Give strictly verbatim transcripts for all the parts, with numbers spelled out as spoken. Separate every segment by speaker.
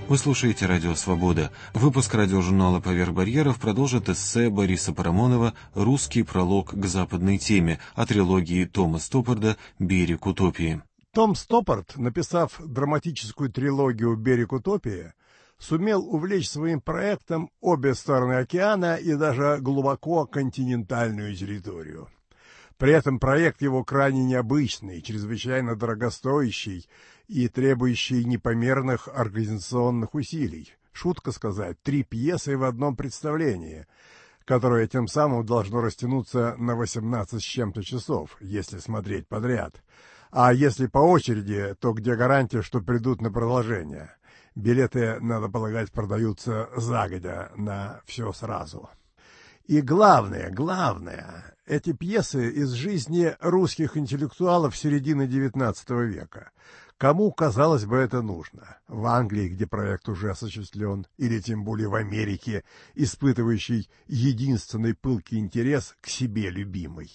Speaker 1: Вы слушаете «Радио Свобода». Выпуск радиожурнала «Поверх барьеров» продолжит эссе Бориса Парамонова «Русский пролог к западной теме» о трилогии Тома Стоппарда «Берег утопии».
Speaker 2: Том Стоппард, написав драматическую трилогию «Берег утопии», сумел увлечь своим проектом обе стороны океана и даже глубоко континентальную территорию. При этом проект его крайне необычный, чрезвычайно дорогостоящий и требующий непомерных организационных усилий. Шутка сказать, три пьесы в одном представлении, которое тем самым должно растянуться на восемнадцать с чем-то часов, если смотреть подряд. А если по очереди, то где гарантия, что придут на продолжение? Билеты, надо полагать, продаются загодя на все сразу. И главное, главное, эти пьесы из жизни русских интеллектуалов середины девятнадцатого века. Кому, казалось бы, это нужно? В Англии, где проект уже осуществлен, или тем более в Америке, испытывающий единственный пылкий интерес к себе любимой.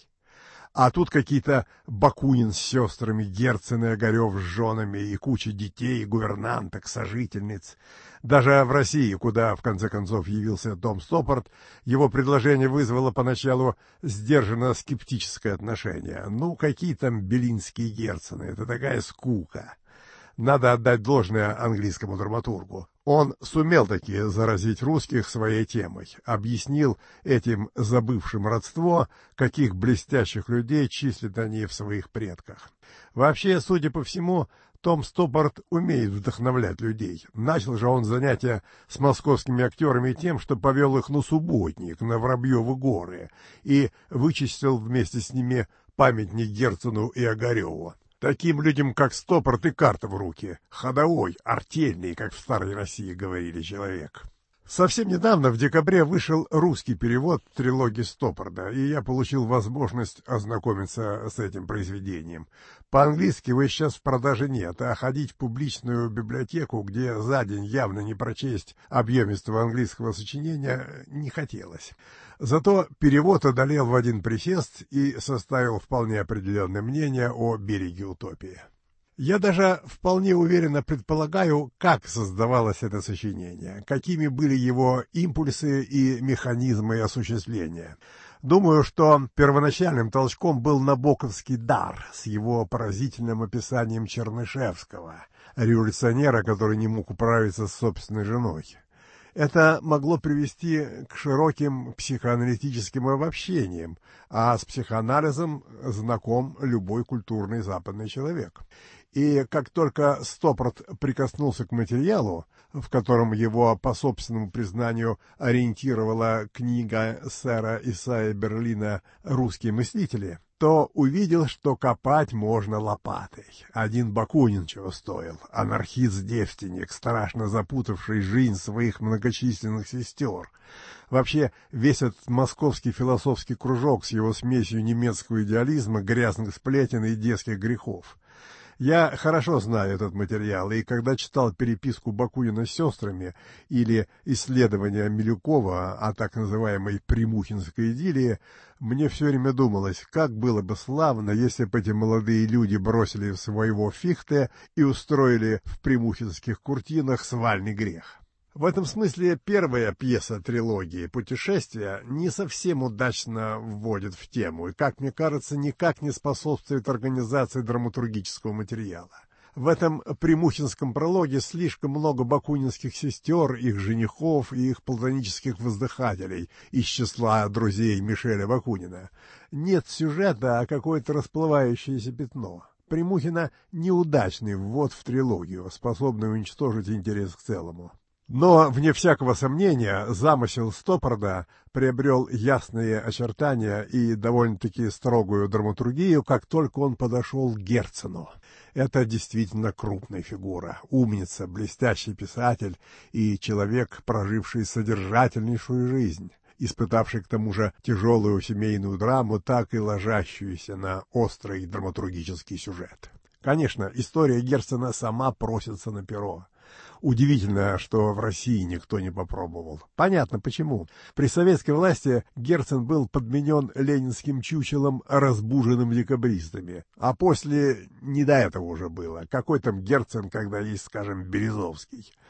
Speaker 2: А тут какие-то Бакунин с сестрами, Герцен и Огарев с женами, и куча детей, гувернанток, сожительниц. Даже в России, куда, в конце концов, явился Том Стоппард, его предложение вызвало поначалу сдержанно скептическое отношение. Ну, какие там белинские Герцены, это такая скука. Надо отдать должное английскому драматургу. Он сумел таки заразить русских своей темой, объяснил этим забывшим родство, каких блестящих людей числят они в своих предках. Вообще, судя по всему, Том Стоппард умеет вдохновлять людей. Начал же он занятия с московскими актерами тем, что повел их на Субботник, на Воробьевы горы, и вычистил вместе с ними памятник Герцену и Огареву. Таким людям, как Стоппард, и карта в руки. Ходовой, артельный, как в старой России говорили, человек. Совсем недавно, в декабре, вышел русский перевод трилогии Стоппарда, и я получил возможность ознакомиться с этим произведением. По-английски его сейчас в продаже нет, а ходить в публичную библиотеку, где за день явно не прочесть объемистого английского сочинения, не хотелось. Зато перевод одолел в один присест и составил вполне определенное мнение о «Береге утопии». Я даже вполне уверенно предполагаю, как создавалось это сочинение, какими были его импульсы и механизмы осуществления. Думаю, что первоначальным толчком был набоковский дар с его поразительным описанием Чернышевского, революционера, который не мог управиться с собственной женой. Это могло привести к широким психоаналитическим обобщениям, а с психоанализом знаком любой культурный западный человек. И как только Стоппард прикоснулся к материалу, в котором его, по собственному признанию, ориентировала книга сэра Исайя Берлина «Русские мыслители», то увидел, что копать можно лопатой. Один Бакунин чего стоил, анархист-девственник, страшно запутавший жизнь своих многочисленных сестер. Вообще, весь этот московский философский кружок с его смесью немецкого идеализма, грязных сплетен и детских грехов. Я хорошо знаю этот материал, и когда читал переписку Бакунина с сестрами или исследования Милюкова о так называемой «Примухинской идиллии», мне все время думалось, как было бы славно, если бы эти молодые люди бросили своего Фихте и устроили в примухинских куртинах свальный грех. В этом смысле первая пьеса трилогии «Путешествия» не совсем удачно вводит в тему и, как мне кажется, никак не способствует организации драматургического материала. В этом примухинском прологе слишком много бакунинских сестер, их женихов и их платонических воздыхателей из числа друзей Мишеля Бакунина. Нет сюжета, а какое-то расплывающееся пятно. Примухина — неудачный ввод в трилогию, способный уничтожить интерес к целому. Но, вне всякого сомнения, замысел Стоппарда приобрел ясные очертания и довольно-таки строгую драматургию, как только он подошел к Герцену. Это действительно крупная фигура, умница, блестящий писатель и человек, проживший содержательнейшую жизнь, испытавший к тому же тяжелую семейную драму, так и ложащуюся на острый драматургический сюжет. Конечно, история Герцена сама просится на перо. Удивительно, что в России никто не попробовал. Понятно почему. При советской власти Герцен был подменен ленинским чучелом, разбуженным декабристами. А после не до этого уже было. Какой там Герцен, когда есть, скажем, Березовский.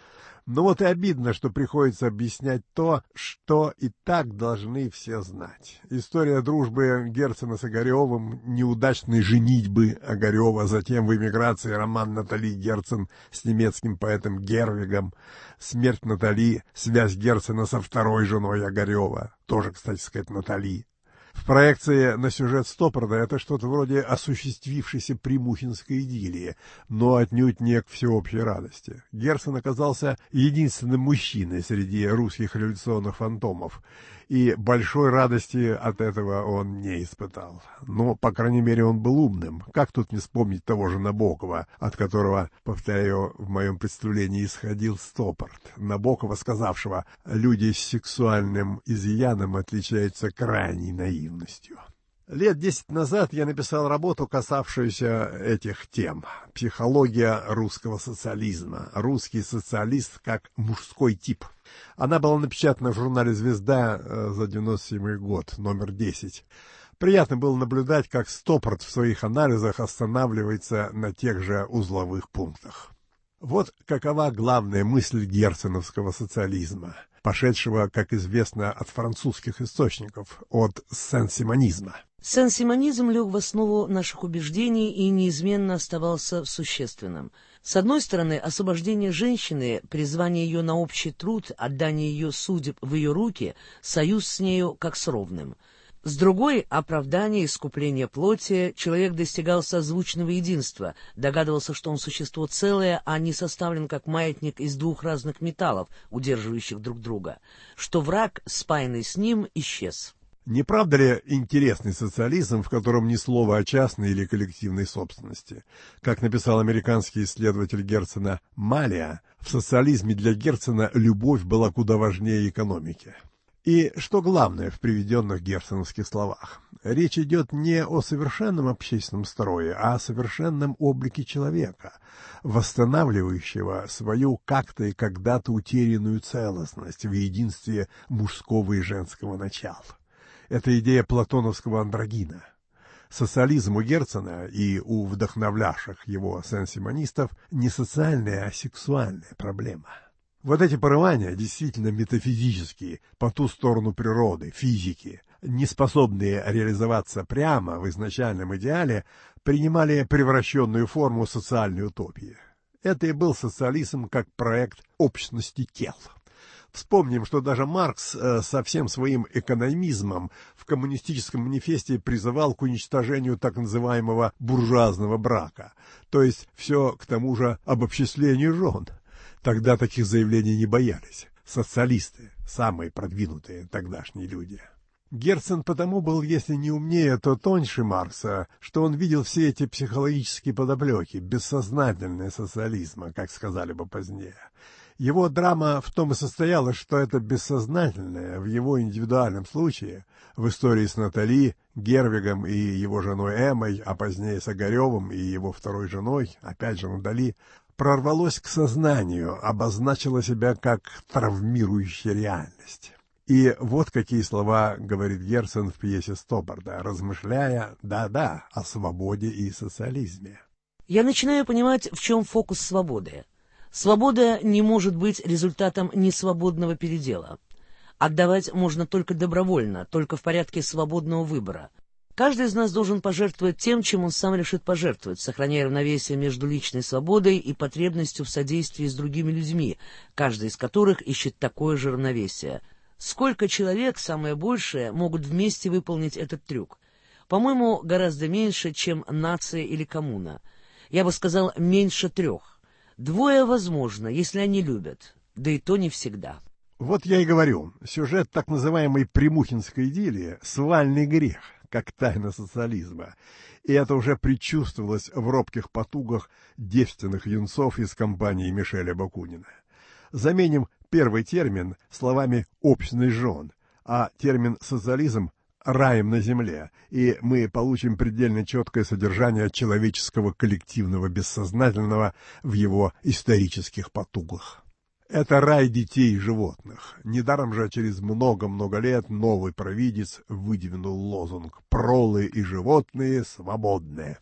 Speaker 2: Но вот и обидно, что приходится объяснять то, что и так должны все знать. История дружбы Герцена с Огаревым, неудачной женитьбы Огарева, затем в эмиграции роман Натали Герцен с немецким поэтом Гервигом, смерть Натали, связь Герцена со второй женой Огарева, тоже, кстати сказать, Натали. В проекции на сюжет Стоппарда это что-то вроде осуществившейся примухинской идиллии, но отнюдь не к всеобщей радости. Герцен оказался единственным мужчиной среди русских революционных фантомов, и большой радости от этого он не испытал. Но, по крайней мере, он был умным. Как тут не вспомнить того же Набокова, от которого, повторяю, в моем представлении исходил Стоппард. Набокова, сказавшего: «Люди с сексуальным изъяном отличаются крайней наивностью». Лет десять назад я написал работу, касавшуюся этих тем. «Психология русского социализма. Русский социалист как мужской тип». Она была напечатана в журнале «Звезда» за девяносто седьмой год, номер десять. Приятно было наблюдать, как Стоппард в своих анализах останавливается на тех же узловых пунктах. Вот какова главная мысль герценовского социализма, пошедшего, как известно, от французских источников, от сен-симонизма.
Speaker 3: Сен-симонизм лег в основу наших убеждений и неизменно оставался существенным. С одной стороны, освобождение женщины, призвание ее на общий труд, отдание ее судеб в ее руки, союз с нею как с ровным. С другой — оправдание, искупление плоти, человек достигал созвучного единства, догадывался, что он существо целое, а не составлен как маятник из двух разных металлов, удерживающих друг друга, что враг, спаянный с ним, исчез.
Speaker 2: Не правда ли интересный социализм, в котором ни слова о частной или коллективной собственности? Как написал американский исследователь Герцена Малия, в социализме для Герцена любовь была куда важнее экономики. И что главное в приведенных герценовских словах? Речь идет не о совершенном общественном строе, а о совершенном облике человека, восстанавливающего свою как-то и когда-то утерянную целостность в единстве мужского и женского начала. Это идея платоновского андрогина. Социализм у Герцена и у вдохновлявших его сен-симонистов не социальная, а сексуальная проблема. Вот эти порывания, действительно метафизические, по ту сторону природы, физики, не способные реализоваться прямо в изначальном идеале, принимали превращенную форму социальной утопии. Это и был социализм как проект общности тел. Вспомним, что даже Маркс э, со всем своим экономизмом в коммунистическом манифесте призывал к уничтожению так называемого буржуазного брака, то есть все к тому же обобществлению жен. Тогда таких заявлений не боялись. Социалисты, самые продвинутые тогдашние люди. Герцен потому был, если не умнее, то тоньше Маркса, что он видел все эти психологические подоплеки, бессознательные социализма, как сказали бы позднее. Его драма в том и состояла, что это бессознательное в его индивидуальном случае, в истории с Натали, Гервигом и его женой Эммой, а позднее с Огаревым и его второй женой, опять же Натали, прорвалось к сознанию, обозначило себя как травмирующая реальность. И вот какие слова говорит Герцен в пьесе Стоппарда, размышляя, да-да, о свободе и социализме.
Speaker 3: Я начинаю понимать, в чем фокус свободы. Свобода не может быть результатом несвободного передела. Отдавать можно только добровольно, только в порядке свободного выбора. Каждый из нас должен пожертвовать тем, чем он сам решит пожертвовать, сохраняя равновесие между личной свободой и потребностью в содействии с другими людьми, каждый из которых ищет такое же равновесие. Сколько человек, самое большее, могут вместе выполнить этот трюк? По-моему, гораздо меньше, чем нация или коммуна. Я бы сказал, меньше трех. Двое возможно, если они любят, да и то не всегда.
Speaker 2: Вот я и говорю, сюжет так называемой примухинской идиллии — свальный грех, как тайна социализма. И это уже предчувствовалось в робких потугах девственных юнцов из компании Мишеля Бакунина. Заменим первый термин словами «общность жен», а термин «социализм» — «раем на земле», и мы получим предельно четкое содержание человеческого коллективного бессознательного в его исторических потугах. Это рай детей и животных. Недаром же через много-много лет новый провидец выдвинул лозунг «Пролы и животные свободные».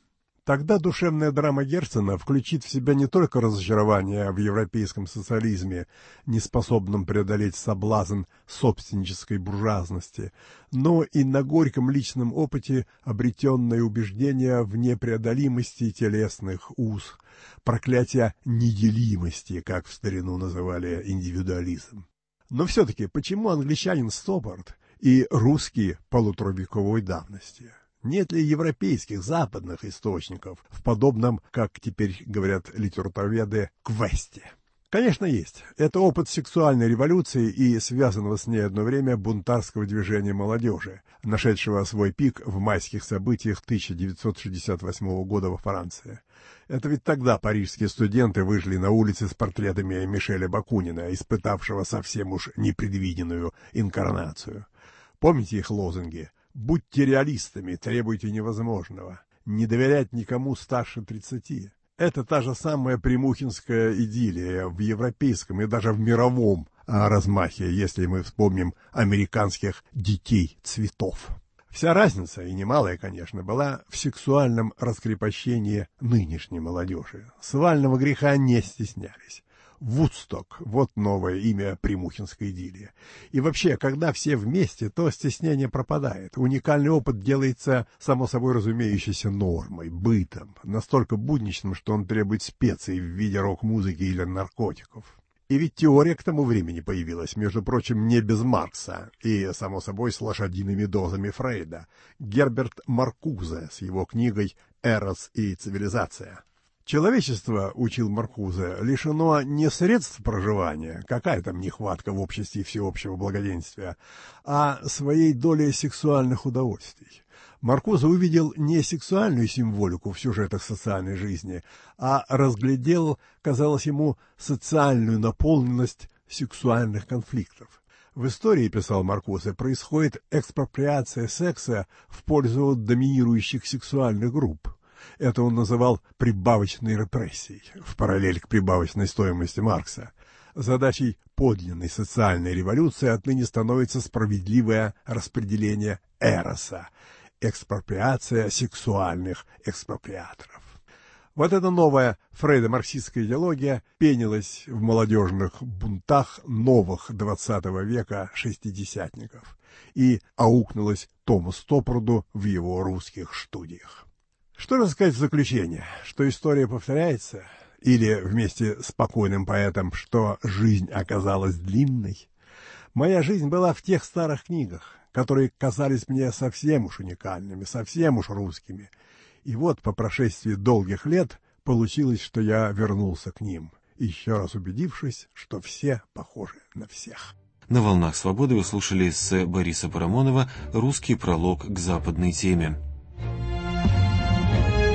Speaker 2: Тогда душевная драма Герцена включит в себя не только разочарование в европейском социализме, неспособном преодолеть соблазн собственнической буржуазности, но и на горьком личном опыте обретенное убеждение в непреодолимости телесных уз, проклятие неделимости, как в старину называли индивидуализм. Но все-таки почему англичанин Стоппард и русский полуторавековой давности? Нет ли европейских, западных источников в подобном, как теперь говорят литературоведы, квесте? Конечно, есть. Это опыт сексуальной революции и связанного с ней одно время бунтарского движения молодежи, нашедшего свой пик в майских событиях тысяча девятьсот шестьдесят восьмого года во Франции. Это ведь тогда парижские студенты вышли на улицы с портретами Мишеля Бакунина, испытавшего совсем уж непредвиденную инкарнацию. Помните их лозунги? «Будьте реалистами, требуйте невозможного. Не доверять никому старше тридцати». Это та же самая примухинская идиллия в европейском и даже в мировом размахе, если мы вспомним американских детей цветов. Вся разница, и немалая, конечно, была в сексуальном раскрепощении нынешней молодежи. Свального греха не стеснялись. Вудсток — вот новое имя примухинской идиллии. И вообще, когда все вместе, то стеснение пропадает. Уникальный опыт делается, само собой разумеющейся, нормой, бытом, настолько будничным, что он требует специй в виде рок-музыки или наркотиков. И ведь теория к тому времени появилась, между прочим, не без Маркса и, само собой, с лошадиными дозами Фрейда. Герберт Маркузе с его книгой «Эрос и цивилизация». Человечество, учил Маркузе, лишено не средств проживания, какая там нехватка в обществе всеобщего благоденствия, а своей доли сексуальных удовольствий. Маркузе увидел не сексуальную символику в сюжетах социальной жизни, а разглядел, казалось ему, социальную наполненность сексуальных конфликтов. В истории, писал Маркузе, происходит экспроприация секса в пользу доминирующих сексуальных групп. Это он называл прибавочной репрессией, в параллель к прибавочной стоимости Маркса. Задачей подлинной социальной революции отныне становится справедливое распределение эроса, экспроприация сексуальных экспроприаторов. Вот эта новая фрейдо-марксистская идеология пенилась в молодежных бунтах новых двадцатого века шестидесятников и аукнулась Тому Стоппарду в его русских студиях. Что же сказать в заключение? Что история повторяется? Или, вместе с покойным поэтом, что жизнь оказалась длинной? Моя жизнь была в тех старых книгах, которые казались мне совсем уж уникальными, совсем уж русскими. И вот по прошествии долгих лет получилось, что я вернулся к ним, еще раз убедившись, что все похожи на всех.
Speaker 1: На «Волнах свободы» вы слушали эссе Бориса Парамонова «Русский пролог к западной теме».